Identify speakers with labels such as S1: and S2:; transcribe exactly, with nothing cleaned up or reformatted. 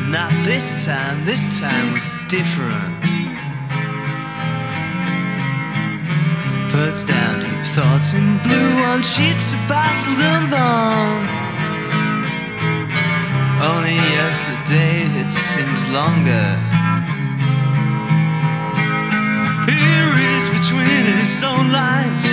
S1: Not this time, this time was different. Puts down deep thoughts in blue on sheets of basildon bone. Only yesterday it seems longer. He reads between his own lines,